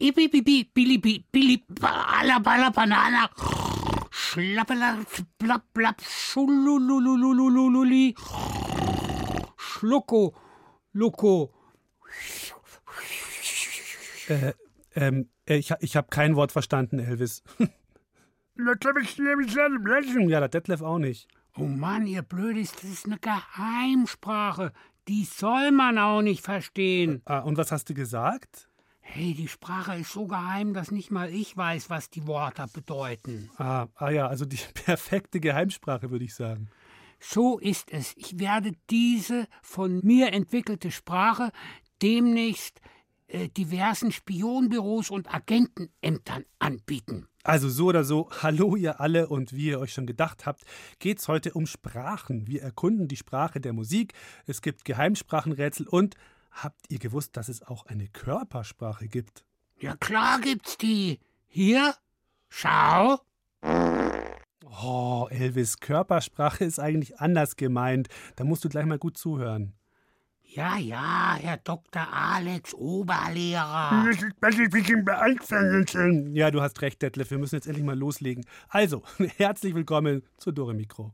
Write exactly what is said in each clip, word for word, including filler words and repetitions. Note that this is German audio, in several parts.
Ibibibi, Bilibi, Billi, Bala, Bala, Banana. Schlappela, blapp, blapp, Schulululululululi. Schlucko, Luko. Äh, ähm, ich, ich habe kein Wort verstanden, Elvis. Ja, der Detlef auch nicht. Oh Mann, ihr Blödes, das ist eine Geheimsprache. Die soll man auch nicht verstehen. Ah, und was hast du gesagt? Hey, die Sprache ist so geheim, dass nicht mal ich weiß, was die Worte bedeuten. Ah, ah ja, also die perfekte Geheimsprache, würde ich sagen. So ist es. Ich werde diese von mir entwickelte Sprache demnächst äh, diversen Spionbüros und Agentenämtern anbieten. Also so oder so, hallo ihr alle, und wie ihr euch schon gedacht habt, geht's heute um Sprachen. Wir erkunden die Sprache der Musik, es gibt Geheimsprachenrätsel und habt ihr gewusst, dass es auch eine Körpersprache gibt? Ja klar gibt's die. Hier, schau. Oh, Elvis, Körpersprache ist eigentlich anders gemeint. Da musst du gleich mal gut zuhören. Ja, ja, Herr Doktor Alex, Oberlehrer. Ja, du hast recht, Detlef, wir müssen jetzt endlich mal loslegen. Also, herzlich willkommen zu Dore Mikro.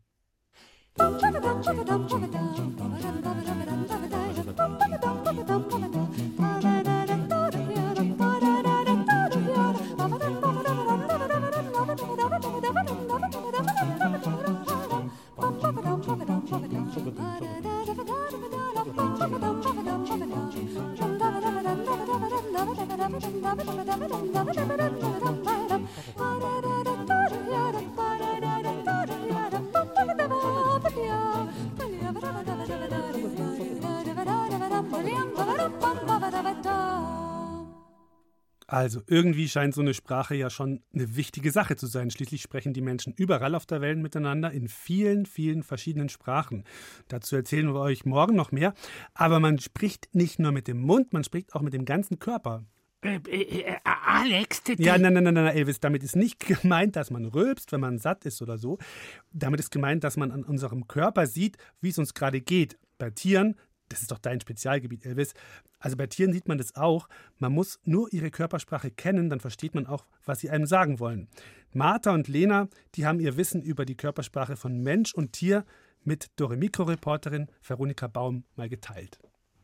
Also irgendwie scheint so eine Sprache ja schon eine wichtige Sache zu sein. Schließlich sprechen die Menschen überall auf der Welt miteinander in vielen, vielen verschiedenen Sprachen. Dazu erzählen wir euch morgen noch mehr. Aber man spricht nicht nur mit dem Mund, man spricht auch mit dem ganzen Körper. Äh, äh, äh, Alex, die, Ja, nein, nein, nein, nein, Elvis, damit ist nicht gemeint, dass man rülpst, wenn man satt ist oder so. Damit ist gemeint, dass man an unserem Körper sieht, wie es uns gerade geht. Bei Tieren, das ist doch dein Spezialgebiet, Elvis. Also bei Tieren sieht man das auch. Man muss nur ihre Körpersprache kennen, dann versteht man auch, was sie einem sagen wollen. Martha und Lena, die haben ihr Wissen über die Körpersprache von Mensch und Tier mit Dore Mikro-Reporterin Veronika Baum mal geteilt.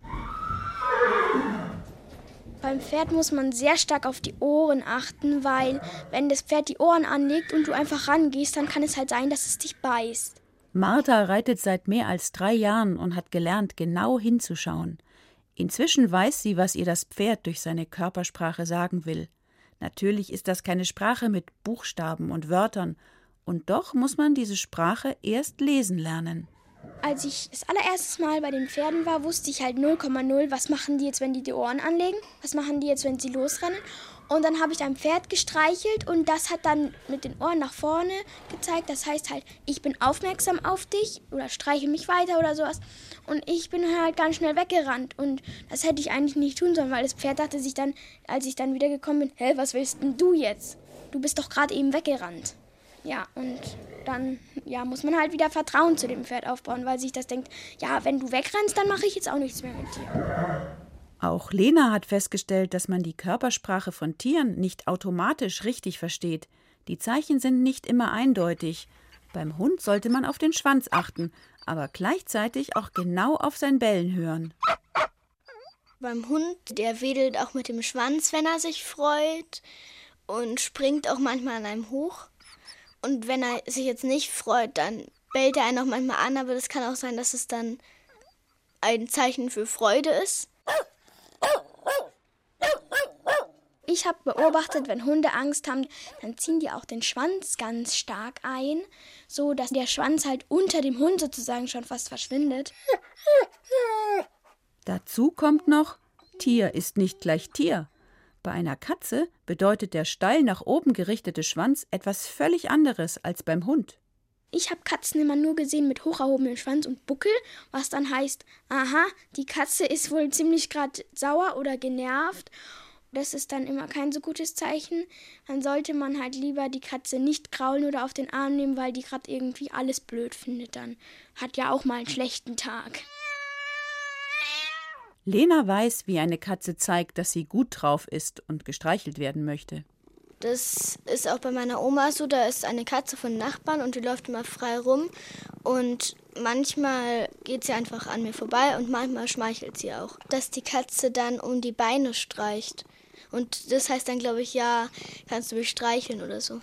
Beim Pferd muss man sehr stark auf die Ohren achten, weil wenn das Pferd die Ohren anlegt und du einfach rangehst, dann kann es halt sein, dass es dich beißt. Martha reitet seit mehr als drei Jahren und hat gelernt, genau hinzuschauen. Inzwischen weiß sie, was ihr das Pferd durch seine Körpersprache sagen will. Natürlich ist das keine Sprache mit Buchstaben und Wörtern. Und doch muss man diese Sprache erst lesen lernen. Als ich das allererstes Mal bei den Pferden war, wusste ich halt null Komma null, was machen die jetzt, wenn die die Ohren anlegen, was machen die jetzt, wenn sie losrennen. Und dann habe ich ein Pferd gestreichelt und das hat dann mit den Ohren nach vorne gezeigt. Das heißt halt, ich bin aufmerksam auf dich oder streiche mich weiter oder sowas. Und ich bin halt ganz schnell weggerannt. Und das hätte ich eigentlich nicht tun sollen, weil das Pferd dachte sich dann, als ich dann wieder gekommen bin, hä, was willst denn du jetzt? Du bist doch gerade eben weggerannt. Ja, und dann ja, muss man halt wieder Vertrauen zu dem Pferd aufbauen, weil sich das denkt, ja, wenn du wegrennst, dann mache ich jetzt auch nichts mehr mit dir. Auch Lena hat festgestellt, dass man die Körpersprache von Tieren nicht automatisch richtig versteht. Die Zeichen sind nicht immer eindeutig. Beim Hund sollte man auf den Schwanz achten, aber gleichzeitig auch genau auf sein Bellen hören. Beim Hund, der wedelt auch mit dem Schwanz, wenn er sich freut, und springt auch manchmal an einem hoch. Und wenn er sich jetzt nicht freut, dann bellt er einen auch manchmal an, aber das kann auch sein, dass es dann ein Zeichen für Freude ist. Ich habe beobachtet, wenn Hunde Angst haben, dann ziehen die auch den Schwanz ganz stark ein, so dass der Schwanz halt unter dem Hund sozusagen schon fast verschwindet. Dazu kommt noch, Tier ist nicht gleich Tier. Bei einer Katze bedeutet der steil nach oben gerichtete Schwanz etwas völlig anderes als beim Hund. Ich habe Katzen immer nur gesehen mit hoch erhobenem Schwanz und Buckel, was dann heißt, aha, die Katze ist wohl ziemlich gerade sauer oder genervt. Das ist dann immer kein so gutes Zeichen. Dann sollte man halt lieber die Katze nicht kraulen oder auf den Arm nehmen, weil die gerade irgendwie alles blöd findet. Dann hat ja auch mal einen schlechten Tag. Lena weiß, wie eine Katze zeigt, dass sie gut drauf ist und gestreichelt werden möchte. Das ist auch bei meiner Oma so, da ist eine Katze von Nachbarn und die läuft immer frei rum. Und manchmal geht sie einfach an mir vorbei und manchmal schmeichelt sie auch. Dass die Katze dann um die Beine streicht. Und das heißt dann, glaube ich, ja, kannst du mich streicheln oder so.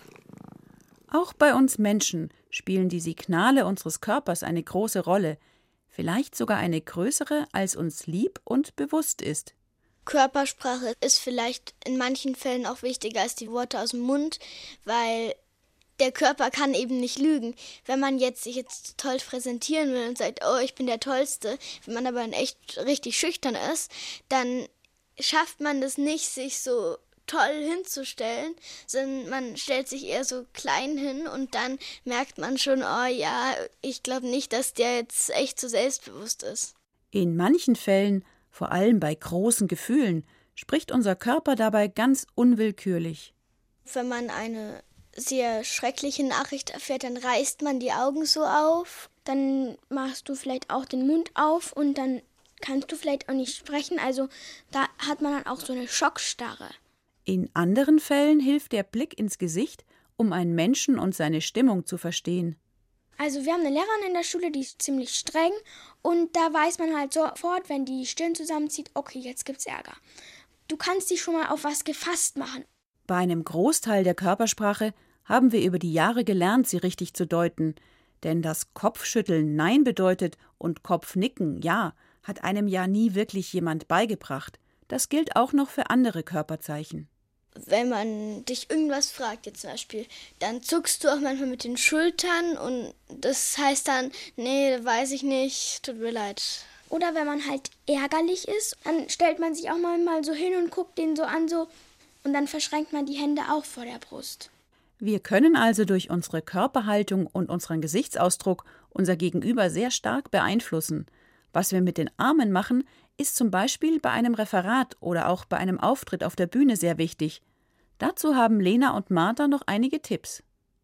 Auch bei uns Menschen spielen die Signale unseres Körpers eine große Rolle. Vielleicht sogar eine größere, als uns lieb und bewusst ist. Körpersprache ist vielleicht in manchen Fällen auch wichtiger als die Worte aus dem Mund, weil der Körper kann eben nicht lügen. Wenn man jetzt sich jetzt toll präsentieren will und sagt, oh, ich bin der Tollste, wenn man aber in echt richtig schüchtern ist, dann schafft man das nicht, sich so toll hinzustellen, sondern man stellt sich eher so klein hin und dann merkt man schon, oh ja, ich glaube nicht, dass der jetzt echt so selbstbewusst ist. In manchen Fällen, vor allem bei großen Gefühlen, spricht unser Körper dabei ganz unwillkürlich. Wenn man eine sehr schreckliche Nachricht erfährt, dann reißt man die Augen so auf. Dann machst du vielleicht auch den Mund auf und dann kannst du vielleicht auch nicht sprechen. Also da hat man dann auch so eine Schockstarre. In anderen Fällen hilft der Blick ins Gesicht, um einen Menschen und seine Stimmung zu verstehen. Also wir haben eine Lehrerin in der Schule, die ist ziemlich streng und da weiß man halt sofort, wenn die Stirn zusammenzieht, okay, jetzt gibt's Ärger. Du kannst dich schon mal auf was gefasst machen. Bei einem Großteil der Körpersprache haben wir über die Jahre gelernt, sie richtig zu deuten. Denn das Kopfschütteln Nein bedeutet und Kopfnicken Ja, hat einem ja nie wirklich jemand beigebracht. Das gilt auch noch für andere Körperzeichen. Wenn man dich irgendwas fragt, jetzt zum Beispiel, dann zuckst du auch manchmal mit den Schultern und das heißt dann, nee, weiß ich nicht, tut mir leid. Oder wenn man halt ärgerlich ist, dann stellt man sich auch mal so hin und guckt den so an so und dann verschränkt man die Hände auch vor der Brust. Wir können also durch unsere Körperhaltung und unseren Gesichtsausdruck unser Gegenüber sehr stark beeinflussen. Was wir mit den Armen machen, ist zum Beispiel bei einem Referat oder auch bei einem Auftritt auf der Bühne sehr wichtig. Dazu haben Lena und Martha noch einige Tipps.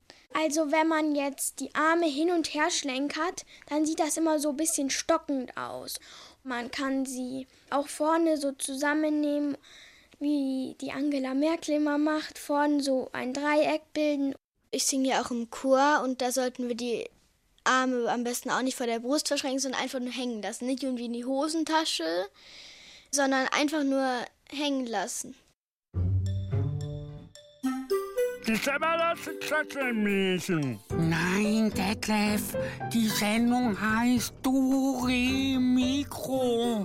Also wenn man jetzt die Arme hin und her schlenkert, dann sieht das immer so ein bisschen stockend aus. Man kann sie auch vorne so zusammennehmen, wie die Angela Merkel immer macht, vorne so ein Dreieck bilden. Ich singe ja auch im Chor und da sollten wir die Arme am besten auch nicht vor der Brust verschränken, sondern einfach nur hängen lassen. Nicht irgendwie in die Hosentasche, sondern einfach nur hängen lassen. Das aber das Katzenmädchen. Nein, Detlef, die Sendung heißt Dore Mikro.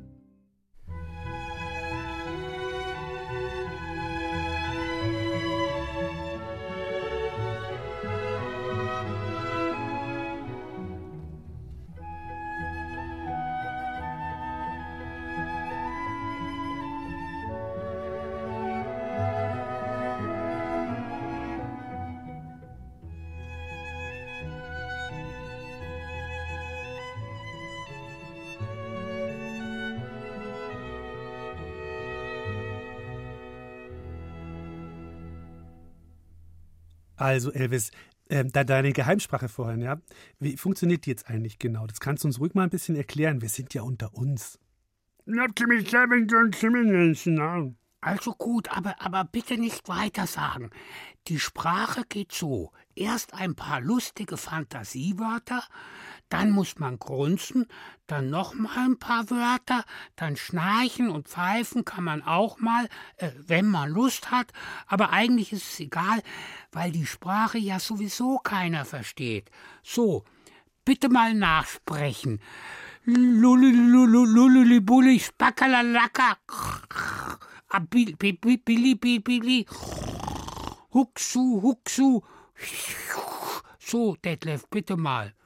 Also Elvis, äh, da deine Geheimsprache vorhin, ja, wie funktioniert die jetzt eigentlich genau? Das kannst du uns ruhig mal ein bisschen erklären. Wir sind ja unter uns. Also gut, aber, aber bitte nicht weiter sagen. Die Sprache geht so. Erst ein paar lustige Fantasiewörter, dann muss man grunzen, dann noch mal ein paar Wörter, dann schnarchen und pfeifen kann man auch mal, äh, wenn man Lust hat. Aber eigentlich ist es egal, weil die Sprache ja sowieso keiner versteht. So, bitte mal nachsprechen. Lululululululibulli, spakalalaka. Billi, billi, billi, billi. Huxu, huxu. So, Detlef, bitte mal.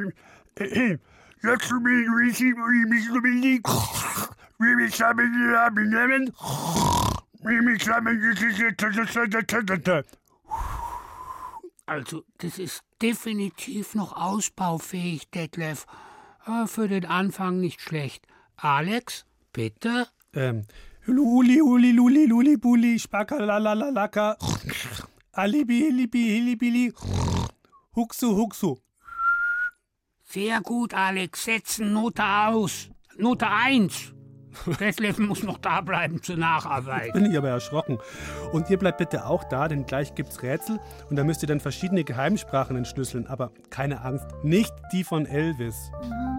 Also, das ist definitiv noch ausbaufähig, Detlef. Aber für den Anfang nicht schlecht. Alex, bitte? Ähm, Luli, Uli, Luli, Luli, Bulli, Spakalalalaka, Alibi, Hilibi, Hilibili, Huxu, Huxu. Sehr gut, Alex. Setzen Note aus. Note eins. Detlef muss noch da bleiben zur Nacharbeit. Bin ich aber erschrocken. Und ihr bleibt bitte auch da, denn gleich gibt's Rätsel und da müsst ihr dann verschiedene Geheimsprachen entschlüsseln. Aber keine Angst, nicht die von Elvis. Mhm.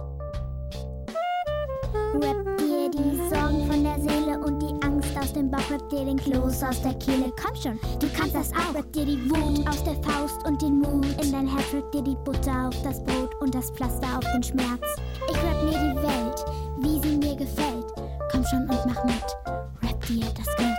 Rap dir die Sorgen von der Seele und die Angst aus dem Bauch. Rap dir den Kloß aus der Kehle. Komm schon, du kannst das auch. Rap dir die Wut aus der Faust und den Mut in dein Herz. Rap dir die Butter auf das Brot und das Pflaster auf den Schmerz. Ich rap mir die Welt, wie sie mir gefällt. Komm schon und mach mit. Rap dir das Glück.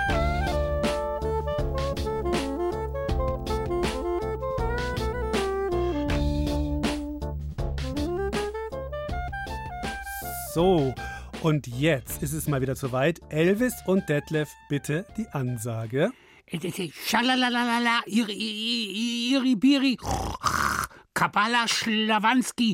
So, und jetzt ist es mal wieder soweit. Elvis und Detlef, bitte die Ansage. Schalalalala, iri, iri, biri, Kabala, Schlawanski.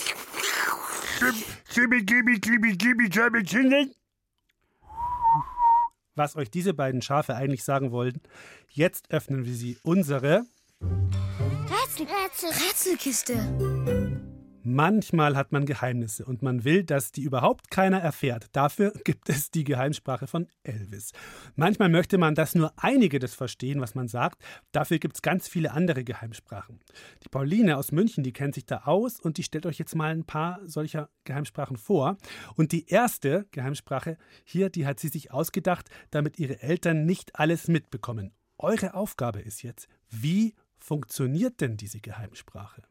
Was euch diese beiden Schafe eigentlich sagen wollten, jetzt öffnen wir sie unsere Rätsel, Rätsel, Rätselkiste. Manchmal hat man Geheimnisse und man will, dass die überhaupt keiner erfährt. Dafür gibt es die Geheimsprache von Elvis. Manchmal möchte man, dass nur einige das verstehen, was man sagt. Dafür gibt es ganz viele andere Geheimsprachen. Die Pauline aus München, die kennt sich da aus und die stellt euch jetzt mal ein paar solcher Geheimsprachen vor. Und die erste Geheimsprache hier, die hat sie sich ausgedacht, damit ihre Eltern nicht alles mitbekommen. Eure Aufgabe ist jetzt, wie funktioniert denn diese Geheimsprache?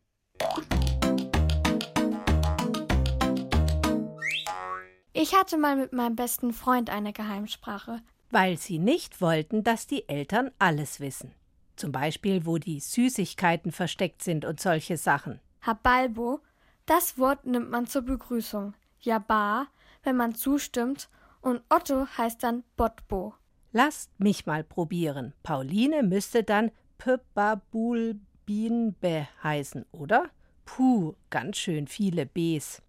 Ich hatte mal mit meinem besten Freund eine Geheimsprache. Weil sie nicht wollten, dass die Eltern alles wissen. Zum Beispiel, wo die Süßigkeiten versteckt sind und solche Sachen. Habalbo, das Wort nimmt man zur Begrüßung. Jaba, wenn man zustimmt. Und Otto heißt dann Botbo. Lasst mich mal probieren. Pauline müsste dann Pöbabulbinbe heißen, oder? Puh, ganz schön viele Bs.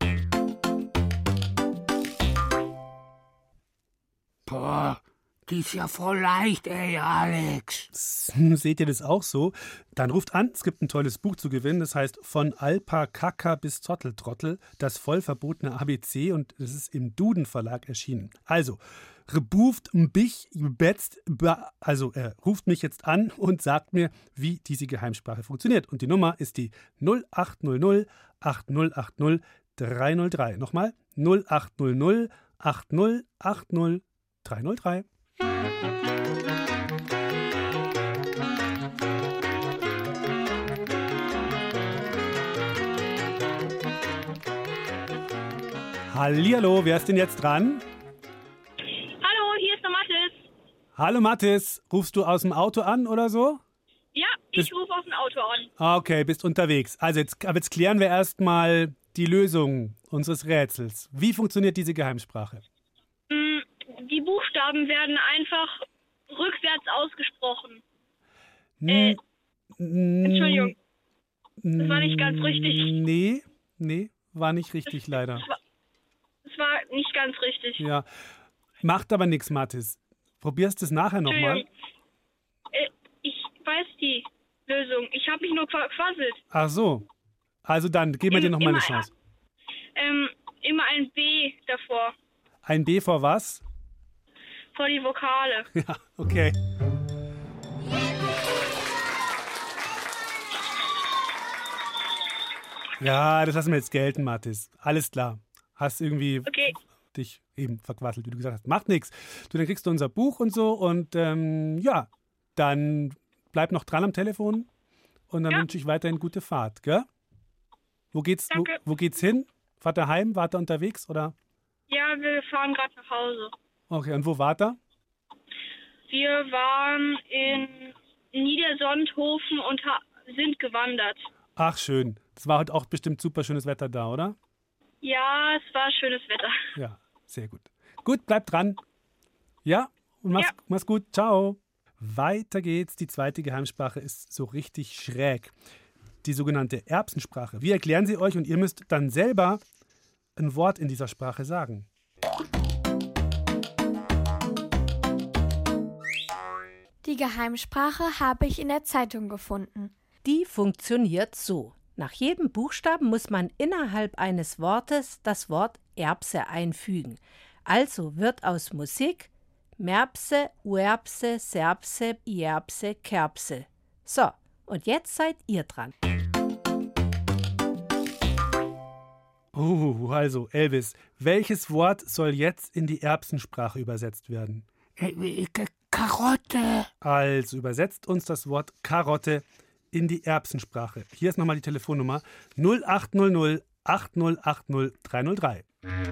Boah, die ist ja voll leicht, ey, Alex. Seht ihr das auch so? Dann ruft an, es gibt ein tolles Buch zu gewinnen, das heißt Von Alpakaka bis Zotteltrottel, das voll verbotene A B C und das ist im Duden Verlag erschienen. Also, rebuft mbich betzt, also er ruft mich jetzt an und sagt mir, wie diese Geheimsprache funktioniert. Und die Nummer ist die null acht null null acht null acht null drei null drei. Nochmal, null acht null null acht null acht null drei null drei. Hallihallo, wer ist denn jetzt dran? Hallo, hier ist der Mathis. Hallo Mathis, rufst du aus dem Auto an oder so? Ja, ich rufe aus dem Auto an. Okay, bist unterwegs. Also jetzt, aber jetzt klären wir erstmal die Lösung unseres Rätsels. Wie funktioniert diese Geheimsprache? Die Buchstaben werden einfach rückwärts ausgesprochen. Hm, äh, Entschuldigung, das war nicht ganz richtig. Nee, nee, war nicht richtig leider. Das war, das war nicht ganz richtig. Ja, macht aber nichts, Mathis. Probierst es nachher nochmal. Äh, ich weiß die Lösung. Ich habe mich nur gequasselt. Ach so. Also dann, geben wir dir nochmal eine Chance. Ähm, immer ein B davor. Ein B vor was? Vor die Vokale. Ja, okay. Ja, das lassen wir jetzt gelten, Mathis. Alles klar. Hast irgendwie okay. dich eben verquasselt, wie du gesagt hast. Macht nichts. Du, dann kriegst du unser Buch und so und ähm, ja, dann bleib noch dran am Telefon und dann ja. wünsche ich weiterhin gute Fahrt, gell? Wo geht's, wo, wo geht's hin? Fahrt ihr heim? Wart ihr unterwegs oder? Ja, wir fahren gerade nach Hause. Okay, und wo wart ihr? Wir waren in Niedersonthofen und sind gewandert. Ach, schön. Das war heute auch bestimmt super schönes Wetter da, oder? Ja, es war schönes Wetter. Ja, sehr gut. Gut, bleib dran. Ja, und mach's, ja. mach's gut. Ciao. Weiter geht's. Die zweite Geheimsprache ist so richtig schräg. Die sogenannte Erbsensprache. Wir erklären sie euch und ihr müsst dann selber ein Wort in dieser Sprache sagen. Die Geheimsprache habe ich in der Zeitung gefunden. Die funktioniert so. Nach jedem Buchstaben muss man innerhalb eines Wortes das Wort Erbse einfügen. Also wird aus Musik Merbse, Uerbse, Serbse, Ierbse, Kerbse. So, und jetzt seid ihr dran. Oh, also Elvis, welches Wort soll jetzt in die Erbsensprache übersetzt werden? Äh, Karotte. Also übersetzt uns das Wort Karotte in die Erbsensprache. Hier ist nochmal die Telefonnummer null acht null null acht null acht null drei null drei.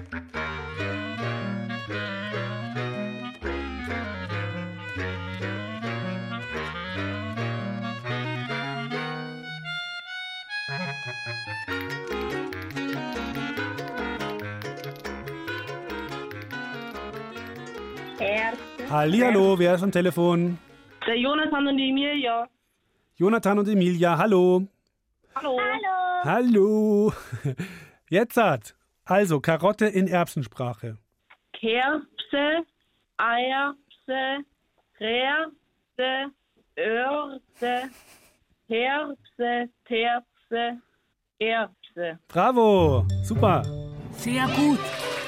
Hallihallo, wer ist am Telefon? Der Jonathan und die Emilia. Jonathan und Emilia, hallo. Hallo. Hallo. Hallo. Jetzt hat also Karotte in Erbsensprache. Kerbse, Erbse, Rerbse, Örse, Herbse, Terbse, Erbse. Bravo, super. Sehr gut.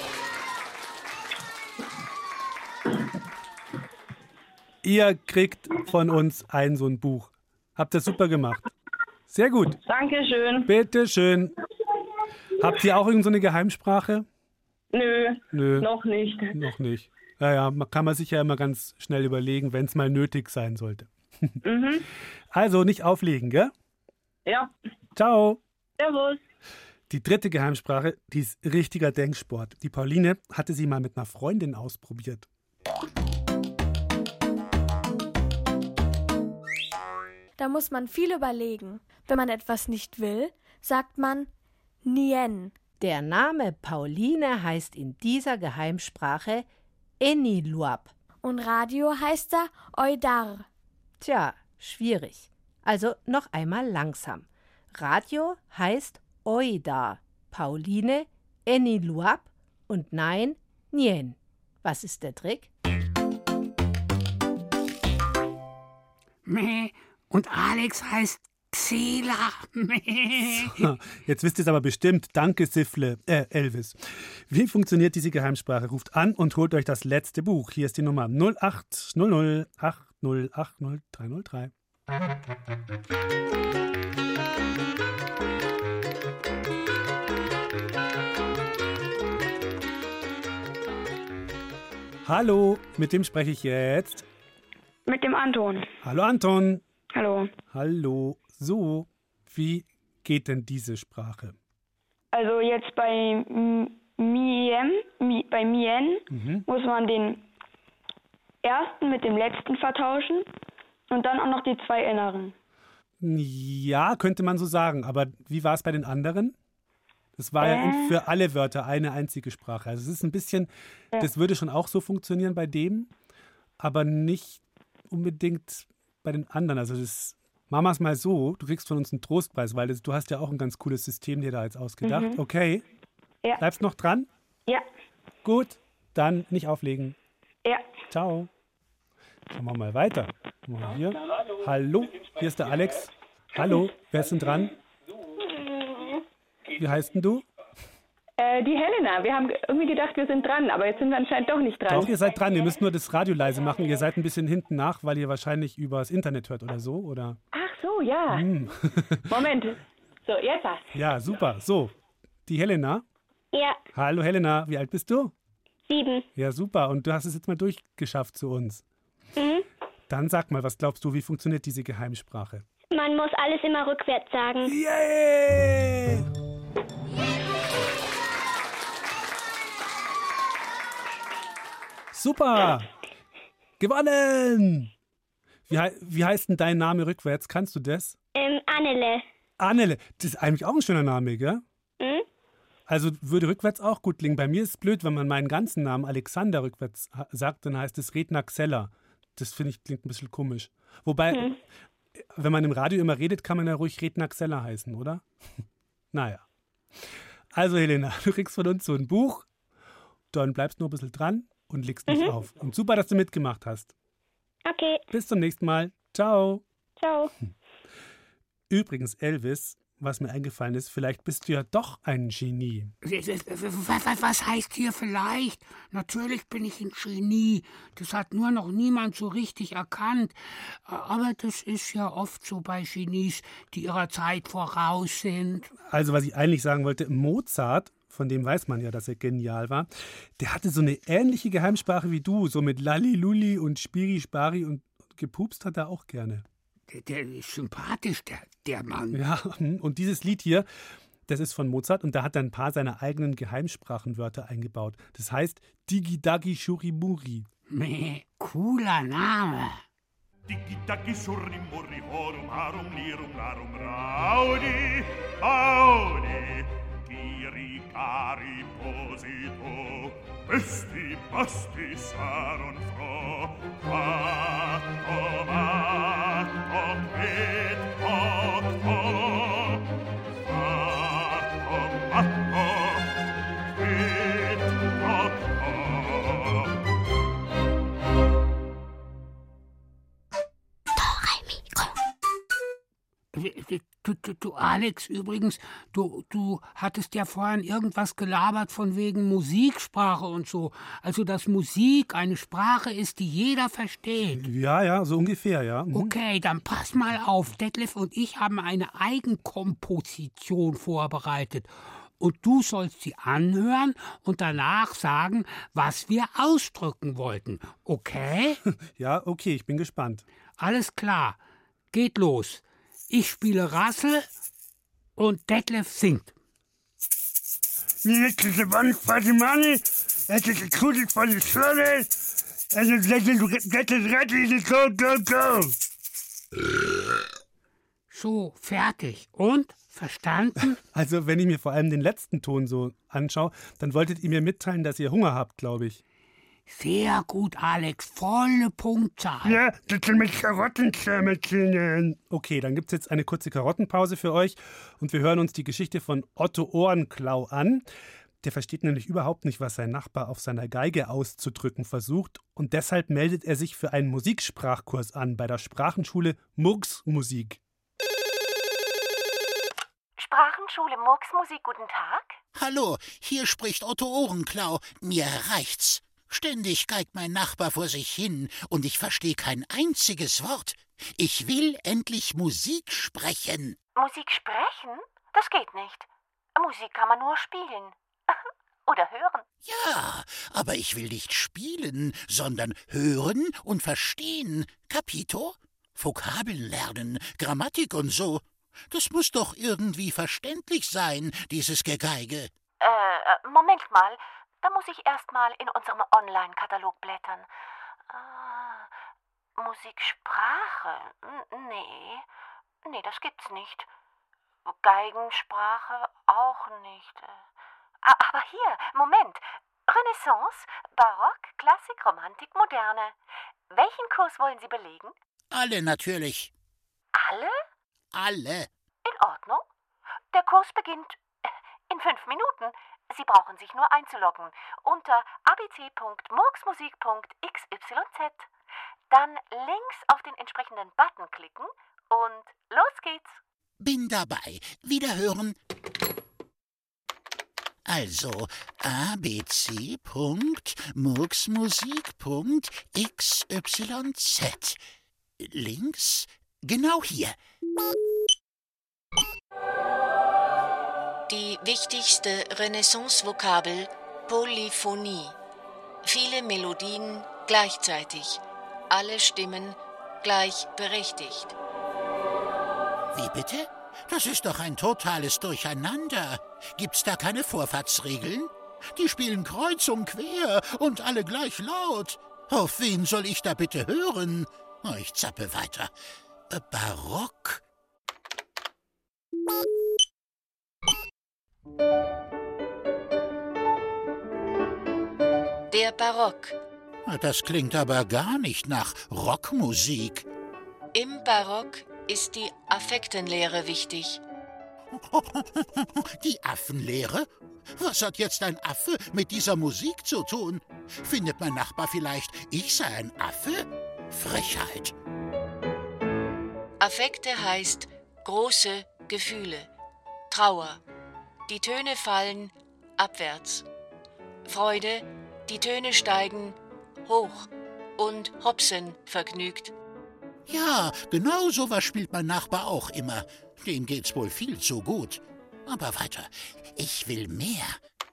Ihr kriegt von uns ein so ein Buch. Habt ihr super gemacht. Sehr gut. Dankeschön. Bitte schön. Habt ihr auch irgend so eine Geheimsprache? Nö, Nö, noch nicht. noch nicht. Naja, man kann man sich ja immer ganz schnell überlegen, wenn es mal nötig sein sollte. Mhm. Also nicht auflegen, gell? Ja. Ciao. Servus. Die dritte Geheimsprache, die ist richtiger Denksport. Die Pauline hatte sie mal mit einer Freundin ausprobiert. Da muss man viel überlegen. Wenn man etwas nicht will, sagt man nien. Der Name Pauline heißt in dieser Geheimsprache Eniluap. Und Radio heißt da Eudar. Tja, schwierig. Also noch einmal langsam. Radio heißt Eudar, Pauline Eniluap und nein, nien. Was ist der Trick? Meh. Und Alex heißt Xela. Jetzt wisst ihr es aber bestimmt. Danke, Siffle, äh, Elvis. Wie funktioniert diese Geheimsprache? Ruft an und holt euch das letzte Buch. Hier ist die Nummer null acht null null acht null acht null drei null drei. Hallo, mit wem spreche ich jetzt? Mit dem Anton. Hallo Anton. Hallo. Hallo. So, wie geht denn diese Sprache? Also jetzt bei Mien, bei Mien Mhm. muss man den ersten mit dem letzten vertauschen und dann auch noch die zwei inneren. Ja, könnte man so sagen. Aber wie war es bei den anderen? Das war ja Äh. für alle Wörter eine einzige Sprache. Also es ist ein bisschen, Ja. das würde schon auch so funktionieren bei dem, aber nicht unbedingt bei den anderen. Also das, machen wir es mal so, du kriegst von uns einen Trostpreis, weil das, du hast ja auch ein ganz cooles System dir da jetzt ausgedacht. Mhm. Okay, Ja. bleibst noch dran? Ja. Gut, dann nicht auflegen. Ja. Ciao. Schauen wir mal weiter. Mal hier. Hallo, hier ist der Alex. Hallo, wer ist denn dran? Wie heißt denn du? Äh, die Helena. Wir haben irgendwie gedacht, wir sind dran, aber jetzt sind wir anscheinend doch nicht dran. Doch, ihr seid dran. Ihr müsst nur das Radio leise machen. Ihr seid ein bisschen hinten nach, weil ihr wahrscheinlich übers Internet hört oder so, oder? Ach so, ja. Hm. Moment. So, jetzt was. Ja, super. So, die Helena. Ja, Hallo Helena, wie alt bist du? sieben. Ja, super. Und du hast es jetzt mal durchgeschafft zu uns. Mhm. Dann sag mal, was glaubst du, wie funktioniert diese Geheimsprache? Man muss alles immer rückwärts sagen. Yay! Super! Gewonnen! Wie, hei- wie heißt denn dein Name rückwärts? Kannst du das? Ähm, Annele. Annele. Das ist eigentlich auch ein schöner Name, gell? Hm? Also würde rückwärts auch gut klingen. Bei mir ist es blöd, wenn man meinen ganzen Namen Alexander rückwärts ha- sagt, dann heißt es Redner Xeller. Das finde ich klingt ein bisschen komisch. Wobei, Hm. wenn man im Radio immer redet, kann man ja ruhig Redner Xeller heißen, oder? Naja. Also Helena, du kriegst von uns so ein Buch, dann bleibst nur ein bisschen dran und legst nicht Mhm. auf. Und super, dass du mitgemacht hast. Okay, Bis zum nächsten Mal. Ciao. ciao. Übrigens, Elvis, was mir eingefallen ist. Vielleicht bist du ja doch ein Genie. Was heißt hier vielleicht? Natürlich bin ich ein Genie. Das hat nur noch niemand so richtig erkannt. Aber das ist ja oft so bei Genies, die ihrer Zeit voraus sind. Also, was ich eigentlich sagen wollte, Mozart, von dem weiß man ja, dass er genial war, der hatte so eine ähnliche Geheimsprache wie du, so mit Lalli, Lulli und Spiri, Spari und gepupst hat er auch gerne. Der, der ist sympathisch, der, der Mann. Ja, und dieses Lied hier, das ist von Mozart und da hat er ein paar seiner eigenen Geheimsprachenwörter eingebaut. Das heißt Digi-Dagi Shurimuri. Meh, cooler Name. Digi-Dagi Shurimuri, Horum, Harum, Lirum, Larum, Raudi, Audi, Giri, Gari, Posito, Besti, Basti, Saron, Fro, Fatto, Matto, Quid, Otto, Fatto, Matto, Quid, Otto. Du, du, du, Alex, übrigens, du, du hattest ja vorhin irgendwas gelabert von wegen Musiksprache und so. Also, dass Musik eine Sprache ist, die jeder versteht. Ja, ja, so ungefähr, ja. Mhm. Okay, dann pass mal auf. Detlef und ich haben eine Eigenkomposition vorbereitet. Und du sollst sie anhören und danach sagen, was wir ausdrücken wollten. Okay? Ja, okay, ich bin gespannt. Alles klar. Geht los. Ich spiele Rassel und Detlef singt. So, fertig. Und? Verstanden? Also, wenn ich mir vor allem den letzten Ton so anschaue, dann wolltet ihr mir mitteilen, dass ihr Hunger habt, glaube ich. Sehr gut, Alex. Volle Punktzahl. Ja, das sind mit Karottenzähmchen. Okay, dann gibt es jetzt eine kurze Karottenpause für euch und wir hören uns die Geschichte von Otto Ohrenklau an. Der versteht nämlich überhaupt nicht, was sein Nachbar auf seiner Geige auszudrücken versucht und deshalb meldet er sich für einen Musiksprachkurs an bei der Sprachenschule Murks Musik. Sprachenschule Murks Musik, guten Tag. Hallo, hier spricht Otto Ohrenklau. Mir reicht's. Ständig geigt mein Nachbar vor sich hin und ich verstehe kein einziges Wort. Ich will endlich Musik sprechen. Musik sprechen? Das geht nicht. Musik kann man nur spielen. Oder hören. Ja, aber ich will nicht spielen, sondern hören und verstehen. Capito? Vokabeln lernen, Grammatik und so. Das muss doch irgendwie verständlich sein, dieses Gegeige. Äh, Moment mal. Da muss ich erst mal in unserem Online-Katalog blättern. Ah, Musiksprache? Nee. Nee, das gibt's nicht. Geigensprache auch nicht. Aber hier, Moment. Renaissance, Barock, Klassik, Romantik, Moderne. Welchen Kurs wollen Sie belegen? Alle natürlich. Alle? Alle. In Ordnung. Der Kurs beginnt in fünf Minuten. Sie brauchen sich nur einzuloggen unter a b c punkt murksmusik punkt x y z. Dann links auf den entsprechenden Button klicken und los geht's. Bin dabei. Wiederhören. Also a b c punkt murksmusik punkt x y z. Links, genau hier. Die wichtigste Renaissance-Vokabel Polyphonie. Viele Melodien gleichzeitig. Alle Stimmen gleichberechtigt. Wie bitte? Das ist doch ein totales Durcheinander. Gibt's da keine Vorfahrtsregeln? Die spielen kreuz und quer und alle gleich laut. Auf wen soll ich da bitte hören? Ich zappe weiter. Barock. Der Barock. Das klingt aber gar nicht nach Rockmusik. Im Barock ist die Affektenlehre wichtig. Die Affenlehre? Was hat jetzt ein Affe mit dieser Musik zu tun? Findet mein Nachbar vielleicht, ich sei ein Affe? Frechheit. Affekte heißt große Gefühle. Trauer. Die Töne fallen abwärts. Freude. Die Töne steigen hoch und hopsen vergnügt. Ja, genau sowas spielt mein Nachbar auch immer. Dem geht's wohl viel zu gut. Aber weiter. Ich will mehr.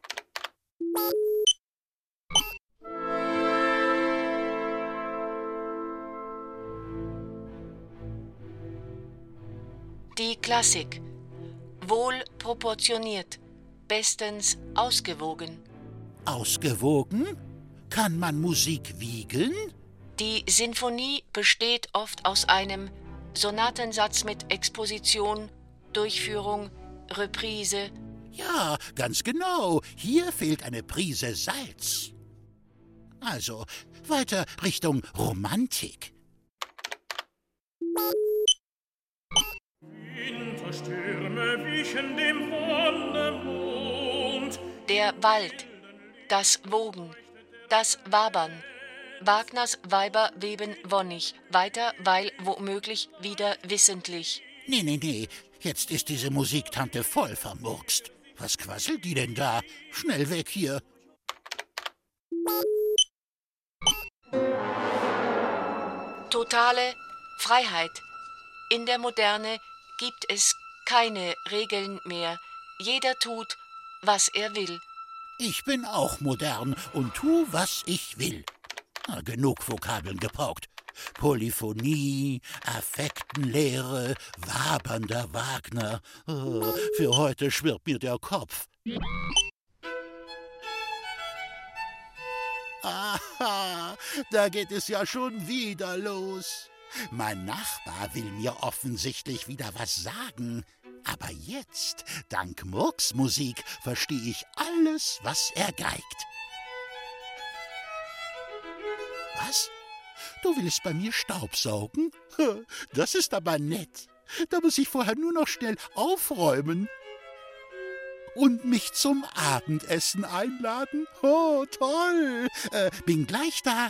Die Klassik. Wohl proportioniert, bestens ausgewogen. Ausgewogen? Kann man Musik wiegen? Die Sinfonie besteht oft aus einem Sonatensatz mit Exposition, Durchführung, Reprise. Ja, ganz genau. Hier fehlt eine Prise Salz. Also, weiter Richtung Romantik. Winterstürme wichen dem Wonnemond. Der Wald, das Wogen, das Wabern. Wagners Weiber weben wonnig, weiter, weil womöglich wieder wissentlich. Nee, nee, nee, jetzt ist diese Musiktante voll vermurkst. Was quasselt die denn da? Schnell weg hier. Totale Freiheit. In der Moderne gibt es keine Regeln mehr. Jeder tut, was er will. Ich bin auch modern und tu, was ich will. Na, genug Vokabeln gepaukt. Polyphonie, Affektenlehre, wabernder Wagner. Oh, für heute schwirrt mir der Kopf. Aha, da geht es ja schon wieder los. Mein Nachbar will mir offensichtlich wieder was sagen. Aber jetzt, dank Murks Musik, verstehe ich alles, was er geigt. Was? Du willst bei mir Staubsaugen? Das ist aber nett. Da muss ich vorher nur noch schnell aufräumen. Und mich zum Abendessen einladen? Oh, toll. Äh, bin gleich da.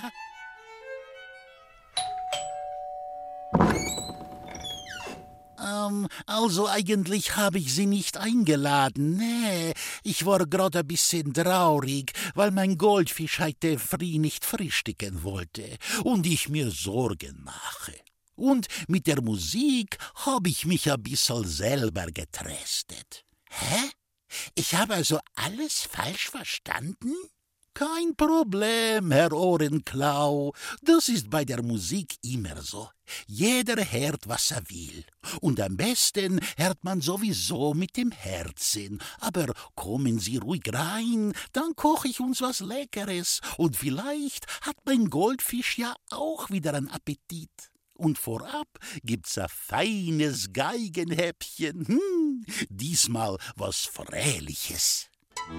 Ähm, also eigentlich habe ich sie nicht eingeladen. Nee, ich war gerade ein bisschen traurig, weil mein Goldfisch heute früh nicht frühstücken wollte und ich mir Sorgen mache. Und mit der Musik habe ich mich ein bisschen selber geträstet. Hä? Ich habe also alles falsch verstanden? Kein Problem, Herr Ohrenklau. Das ist bei der Musik immer so. Jeder hört, was er will. Und am besten hört man sowieso mit dem Herzen. Aber kommen Sie ruhig rein, dann koche ich uns was Leckeres. Und vielleicht hat mein Goldfisch ja auch wieder einen Appetit. Und vorab gibt's ein feines Geigenhäppchen. Hm, diesmal was Frähliches.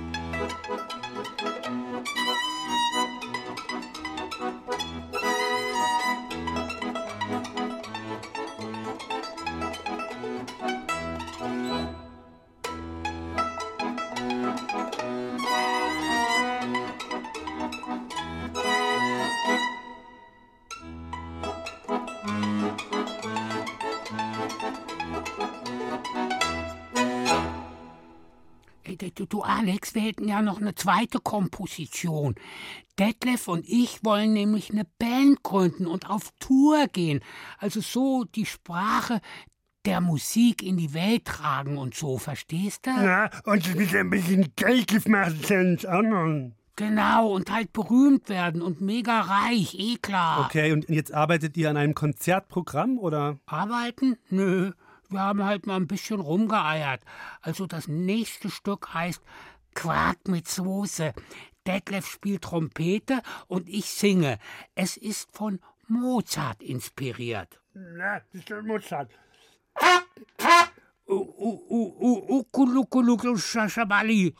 Du, du, Alex, wir hätten ja noch eine zweite Komposition. Detlef und ich wollen nämlich eine Band gründen und auf Tour gehen. Also so die Sprache der Musik in die Welt tragen und so, verstehst du? Ja, und mit ein bisschen Geld machen sind anderen. Genau, und halt berühmt werden und mega reich, eh klar. Okay, und jetzt arbeitet ihr an einem Konzertprogramm, oder? Arbeiten? Nö. Wir haben halt mal ein bisschen rumgeeiert. Also das nächste Stück heißt Quark mit Soße. Detlef spielt Trompete und ich singe. Es ist von Mozart inspiriert. Na, das ist Mozart. Ukulukulukuluschabali.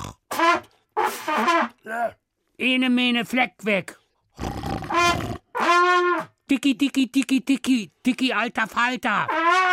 Ene mene Fleck weg. Tiki, tiki, tiki, tiki, tiki, alter Falter.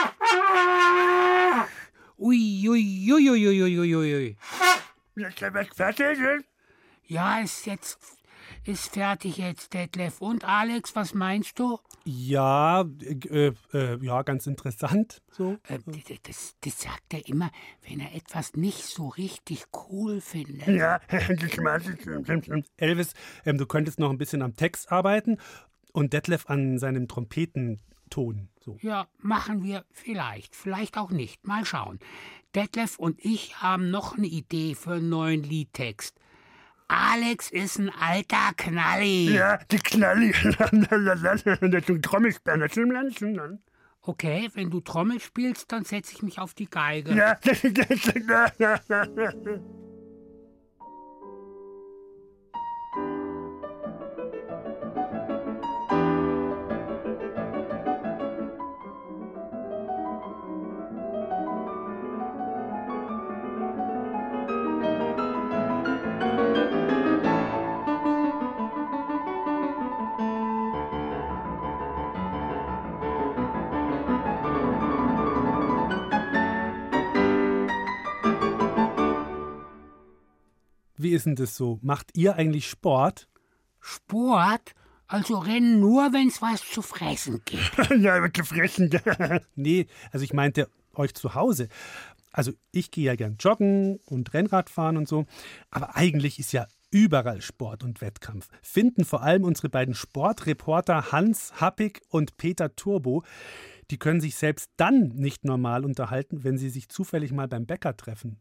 Ui, ui, ui, ui, ui, ui, ui. Ist der weg fertig? Ja, ist jetzt, ist fertig jetzt, Detlef. Und Alex, was meinst du? Ja, äh, äh, ja, ganz interessant. So. Äh, das, das sagt er immer, wenn er etwas nicht so richtig cool findet. Ja, Elvis, ähm, du könntest noch ein bisschen am Text arbeiten und Detlef an seinem Trompetenton. So. Ja, machen wir vielleicht, vielleicht auch nicht. Mal schauen. Detlef und ich haben noch eine Idee für einen neuen Liedtext. Alex ist ein alter Knalli. Ja, die Knalli. Das ist ein Trommelspieler. Okay, wenn du Trommel spielst, dann setze ich mich auf die Geige. Ja. Wie ist denn das so? Macht ihr eigentlich Sport? Sport? Also rennen nur, wenn es was zu fressen gibt. Ja, wird gefressen. Nee, also ich meinte euch zu Hause. Also ich gehe ja gern joggen und Rennrad fahren und so. Aber eigentlich ist ja überall Sport und Wettkampf. Finden vor allem unsere beiden Sportreporter Hans Happig und Peter Turbo. Die können sich selbst dann nicht normal unterhalten, wenn sie sich zufällig mal beim Bäcker treffen.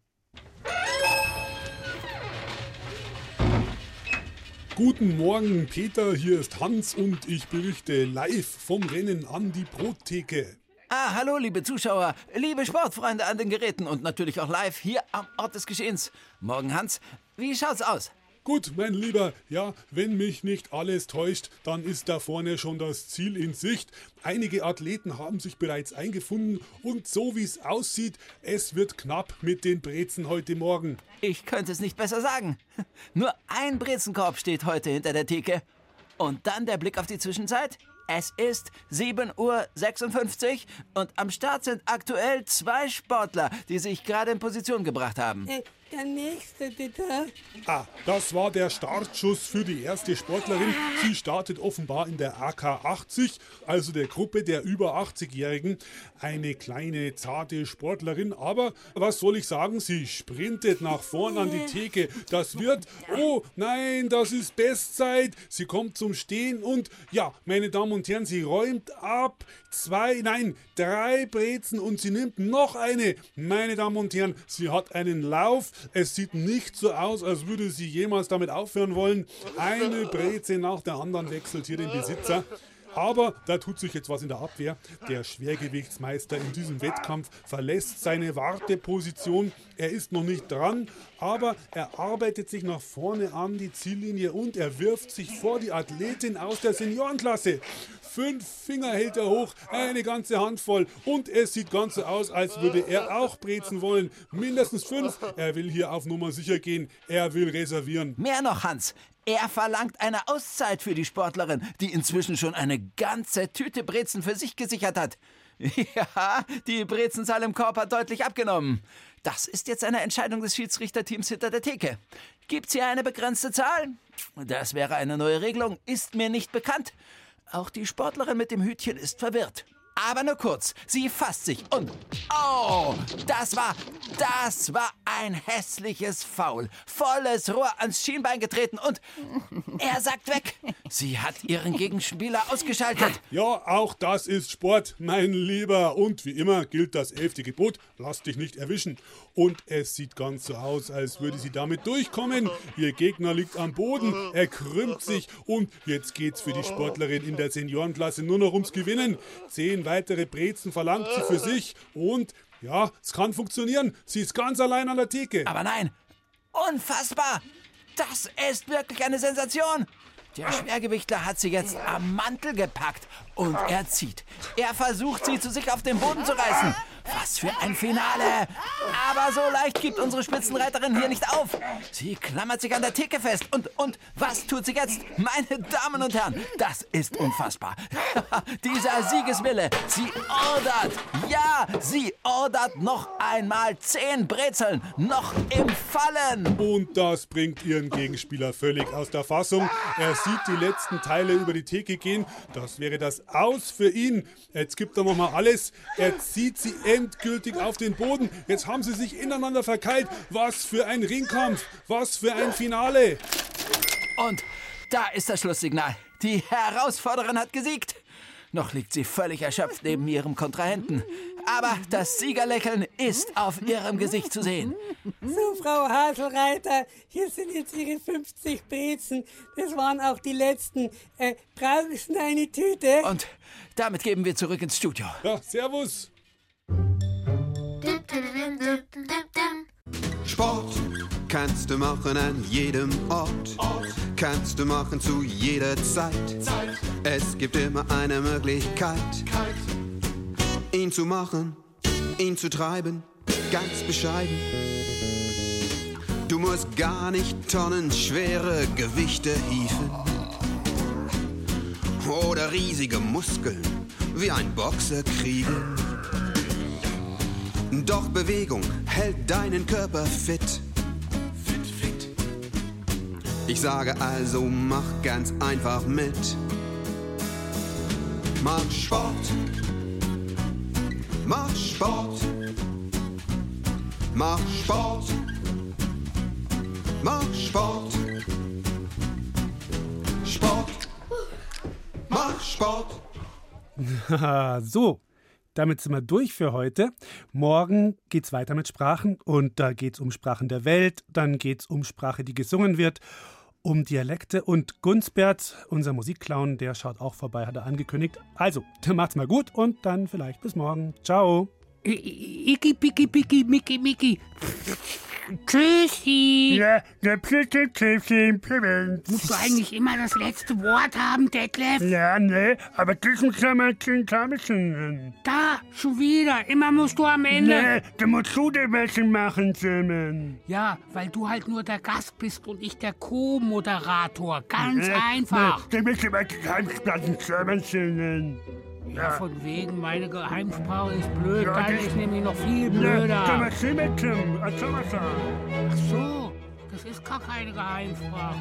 Guten Morgen, Peter, hier ist Hans und ich berichte live vom Rennen an die Brottheke. Ah, hallo, liebe Zuschauer, liebe Sportfreunde an den Geräten und natürlich auch live hier am Ort des Geschehens. Morgen, Hans, wie schaut's aus? Gut, mein Lieber, ja, wenn mich nicht alles täuscht, dann ist da vorne schon das Ziel in Sicht. Einige Athleten haben sich bereits eingefunden und so wie es aussieht, es wird knapp mit den Brezen heute Morgen. Ich könnte es nicht besser sagen. Nur ein Brezenkorb steht heute hinter der Theke. Und dann der Blick auf die Zwischenzeit. Es ist sieben Uhr sechsundfünfzig und am Start sind aktuell zwei Sportler, die sich gerade in Position gebracht haben. Äh, der nächste, bitte. Ah, das war der Startschuss für die erste Sportlerin. Sie startet offenbar in der A K achtzig, also der Gruppe der über achtzigjährigen. Eine kleine, zarte Sportlerin, aber was soll ich sagen, sie sprintet nach vorn an die Theke. Das wird, oh nein, das ist Bestzeit. Sie kommt zum Stehen und, ja, meine Damen und Herren, sie räumt ab. Zwei, nein, drei Brezen und sie nimmt noch eine. Meine Damen und Herren, sie hat einen Lauf. Es sieht nicht so aus, als würde sie jemals damit aufhören wollen. Eine Breze nach der anderen wechselt hier den Besitzer. Aber da tut sich jetzt was in der Abwehr. Der Schwergewichtsmeister in diesem Wettkampf verlässt seine Warteposition. Er ist noch nicht dran, aber er arbeitet sich nach vorne an die Ziellinie und er wirft sich vor die Athletin aus der Seniorenklasse. Fünf Finger hält er hoch, eine ganze Handvoll und es sieht ganz so aus, als würde er auch brezen wollen. Mindestens fünf. Er will hier auf Nummer sicher gehen. Er will reservieren. Mehr noch, Hans. Er verlangt eine Auszeit für die Sportlerin, die inzwischen schon eine ganze Tüte Brezen für sich gesichert hat. Ja, die Brezenzahl im Korb hat deutlich abgenommen. Das ist jetzt eine Entscheidung des Schiedsrichterteams hinter der Theke. Gibt's hier eine begrenzte Zahl? Das wäre eine neue Regelung, ist mir nicht bekannt. Auch die Sportlerin mit dem Hütchen ist verwirrt. Aber nur kurz. Sie fasst sich und... Oh, das war... Das war ein hässliches Foul. Volles Rohr ans Schienbein getreten und... Er sackt weg. Sie hat ihren Gegenspieler ausgeschaltet. Ja, auch das ist Sport, mein Lieber. Und wie immer gilt das elfte Gebot. Lass dich nicht erwischen. Und es sieht ganz so aus, als würde sie damit durchkommen. Ihr Gegner liegt am Boden. Er krümmt sich. Und jetzt geht's für die Sportlerin in der Seniorenklasse nur noch ums Gewinnen. Zehn weitere Brezen verlangt sie für sich und ja, es kann funktionieren. Sie ist ganz allein an der Theke. Aber nein, unfassbar! Das ist wirklich eine Sensation. Der Schwergewichtler hat sie jetzt am Mantel gepackt Und er zieht. Er versucht, sie zu sich auf den Boden zu reißen. Was für ein Finale! Aber so leicht gibt unsere Spitzenreiterin hier nicht auf. Sie klammert sich an der Theke fest. Und, und, was tut sie jetzt? Meine Damen und Herren, das ist unfassbar. Dieser Siegeswille. Sie ordert. Ja, sie ordert noch einmal zehn Brezeln. Noch im Fallen. Und das bringt ihren Gegenspieler völlig aus der Fassung. Er sieht die letzten Teile über die Theke gehen. Das wäre das Aus für ihn. Jetzt gibt er nochmal alles. Er zieht sie endgültig auf den Boden. Jetzt haben sie sich ineinander verkeilt. Was für ein Ringkampf. Was für ein Finale. Und da ist das Schlusssignal. Die Herausforderin hat gesiegt. Noch liegt sie völlig erschöpft neben ihrem Kontrahenten. Aber das Siegerlächeln ist auf ihrem Gesicht zu sehen. So, Frau Haselreiter, hier sind jetzt Ihre fünfzig Brezen. Das waren auch die letzten. Äh, brauchen Sie eine Tüte? Und damit geben wir zurück ins Studio. Ja, servus. Sport kannst du machen an jedem Ort. Kannst du machen zu jeder Zeit. Es gibt immer eine Möglichkeit, ihn zu machen, ihn zu treiben, ganz bescheiden. Du musst gar nicht tonnenschwere Gewichte hieven oder riesige Muskeln wie ein Boxer kriegen. Doch Bewegung hält deinen Körper fit. Fit, fit. Ich sage also, mach ganz einfach mit. Mach Sport. Mach Sport. Mach Sport. Mach Sport. Sport. Mach Sport. So. Damit sind wir durch für heute. Morgen geht's weiter mit Sprachen und da geht's um Sprachen der Welt, dann geht's um Sprache, die gesungen wird, um Dialekte und Gunsbert, unser Musikclown, der schaut auch vorbei, hat er angekündigt. Also, macht's mal gut und dann vielleicht bis morgen. Ciao. Icki, picki, picki, micki, micki. Tschüssi. Ja, der Tschüssi, Tschüssi, Tschüssi. Musst du eigentlich immer das letzte Wort haben, Detlef? Ja, ne, aber zwischen Klammerchen, Klammerchen. Da, schon wieder. Immer musst du am Ende. Ne, du musst du die welche machen, Simon. Ja, weil du halt nur der Gast bist und ich der Co-Moderator. Ganz ne, einfach. Ne, du musst aber Geheimsprachen, Klammerchen. Ja, ja, von wegen, meine Geheimsprache ist blöd, ja, deine ist nämlich noch viel blöder. Ja, Ach so, das ist gar keine Geheimsprache.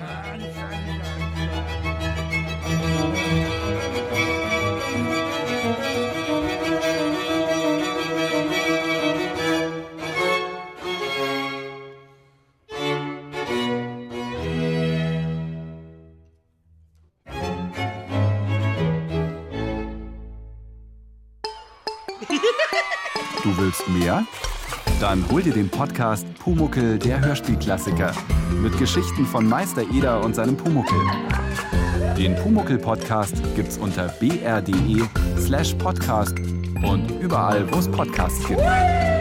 Du willst mehr? Dann hol dir den Podcast Pumuckl, der Hörspielklassiker. Mit Geschichten von Meister Eder und seinem Pumuckl. Den Pumuckl-Podcast gibt's unter b r punkt d e slash podcast und überall, wo es Podcasts gibt.